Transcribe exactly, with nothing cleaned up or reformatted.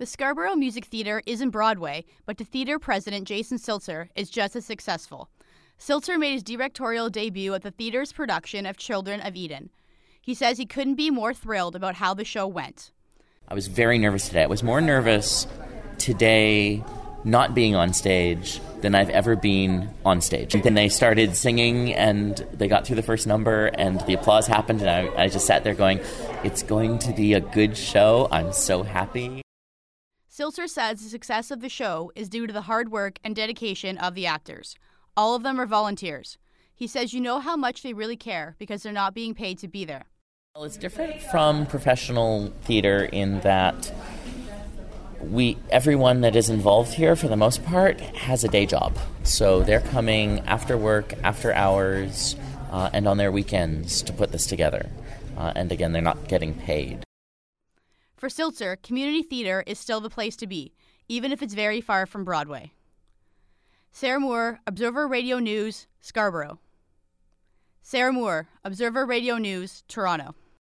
The Scarborough Music Theatre isn't Broadway, but to theatre president Jason Silzer is just as successful. Silzer made his directorial debut at the theatre's production of Children of Eden. He says he couldn't be more thrilled about how the show went. I was very nervous today. I was more nervous today not being on stage than I've ever been on stage. And then they started singing and they got through the first number and the applause happened and I, I just sat there going, it's going to be a good show. I'm so happy. Silzer says the success of the show is due to the hard work and dedication of the actors. All of them are volunteers. He says you know how much they really care because they're not being paid to be there. Well, it's different from professional theater in that we everyone that is involved here, for the most part, has a day job. So they're coming after work, after hours, uh, and on their weekends to put this together. Uh, and again, they're not getting paid. For Silzer, community theater is still the place to be, even if it's very far from Broadway. Sarah Moore, Observer Radio News, Scarborough. Sarah Moore, Observer Radio News, Toronto.